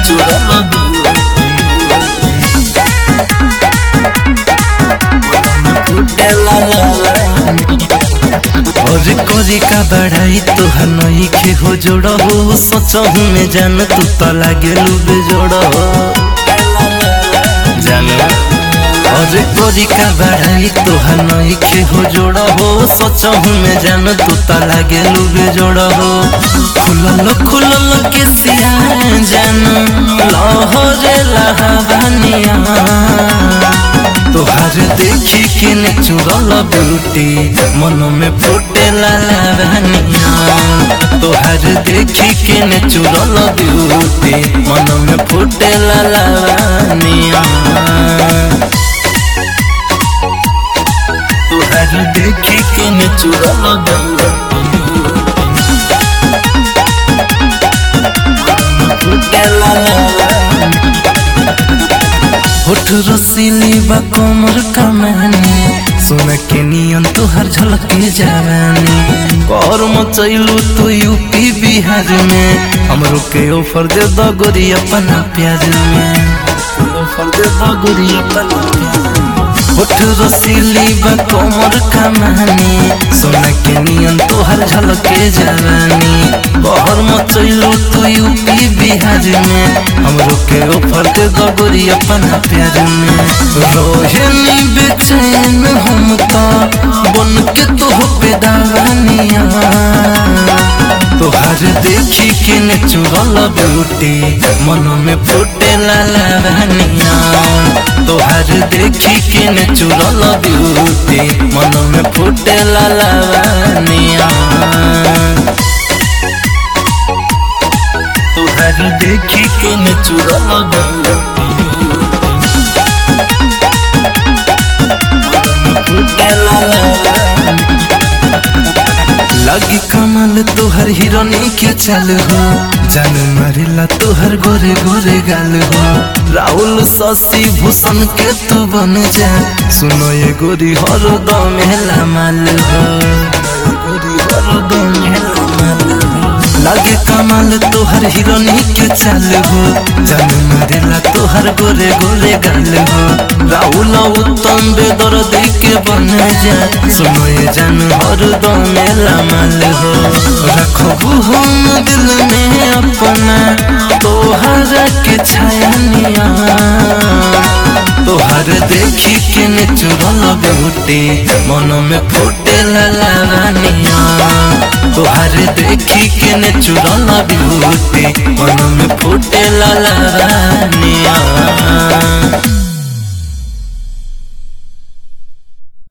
और कोरी का बढ़ाई तोहर नई खे हो जोड़ा हो सोचहु में जान तू तो लागे लुबे जोड़ा हो जान और कोरी का बढ़ाई तोहर नई खे हो जोड़ा हो सोचहु में जान तू तो लागे लुबे जोड़ा हो खुलल के सिया जान लहरे लहवानिया तोहर देखी के ने चुरल ब्यूटी मन में फुटे लानिया तोहर देखी के ने चुरल ब्यूटी मन में फुटे लानिया तोहर देखी के ने चुरल ब्यूटी फुटे होठ रसीली बा कोमर कमानी सोना के नियन तोहर झलके जवानी कर मचैलू तो यूपी बिहार में हमरो के ऑफर दे दो गोरी अपना प्यार में ऑफर दे दो गोरी अपना होठ रसीली बा कोमर कमानी सोना के नियन तोहर झलके जवानी कहर मचैलू तो यूपी बिहार में हमरो के ऑफर दे दो गोरी अपना प्यार में रोहिणी बेचैन हम तो बन के तो पे दावानिया तोहर देखी के ने चुरल ब्यूटी मन में फुटे लानिया तोहर देखी के ने चुरल ब्यूटी मन में फुटे लानिया तोहर देखी के ने चुरल लगी कमल तोहर हिरोनी के चल हो जान मारिला तोहर गोरे गोरे गाल हो राहुल शशि भूषण के तू बन जा सुनो ये गोरी हर दम हेला माल हो गोरी हर दम हेला माल हो लगे कमल तोहर हिरोनी के चल हो जान मारिला तोहर गोरे गोरे गाल हो राहुल उत्तम बेदर्दी के बन जा सुनो ये जान हर दम हेला माल हो रखबू हम दिल में अपना तोहर के छायानिया तोहर देखी के ने चुरल ब्यूटी मन में फुटे लानिया तोहर देखी के ने चुरल ब्यूटी मन में फुटे लानिया।